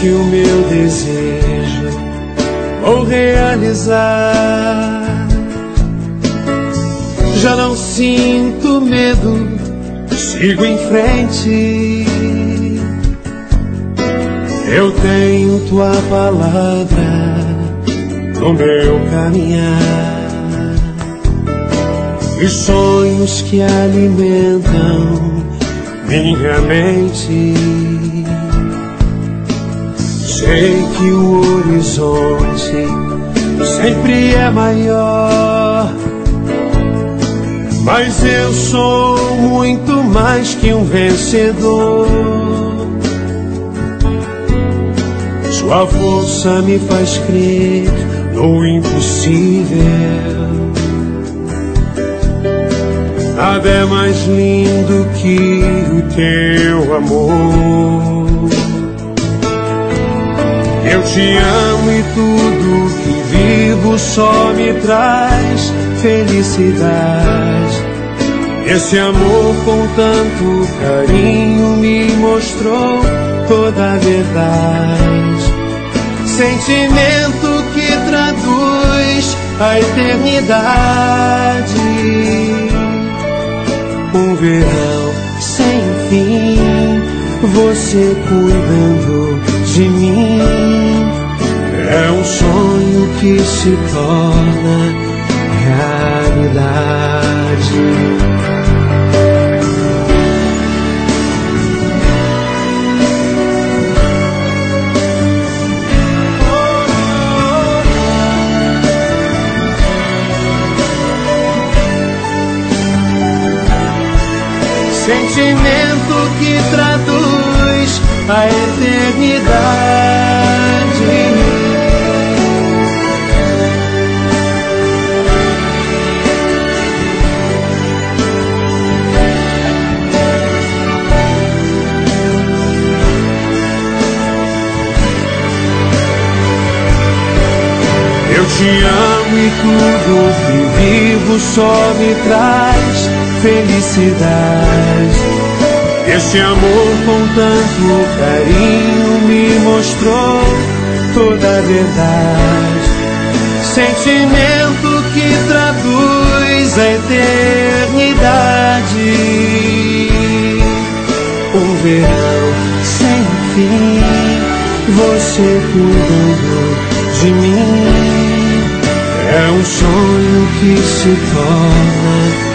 que o meu desejo vou realizar. Já não sinto medo, sigo em frente. Eu tenho tua palavra no meu caminhar. Os sonhos que alimentam minha mente. Sei que o horizonte sempre é maior, mas eu sou muito mais que um vencedor. Sua força me faz crer no impossível. Nada é mais lindo que o teu amor. Eu te amo e tudo que vivo só me traz felicidade. Esse amor com tanto carinho me mostrou toda a verdade. Sentimento que traduz a eternidade. Um verão sem fim, você cuidando de mim. É um sonho que se torna realidade. Sentimento que traduz a eternidade. Eu te amo e tudo que vivo só me traz felicidade. Esse amor com tanto carinho me mostrou toda a verdade. Sentimento que traduz a eternidade. Um verão sem fim, você cuidando de mim. É um sonho que se torna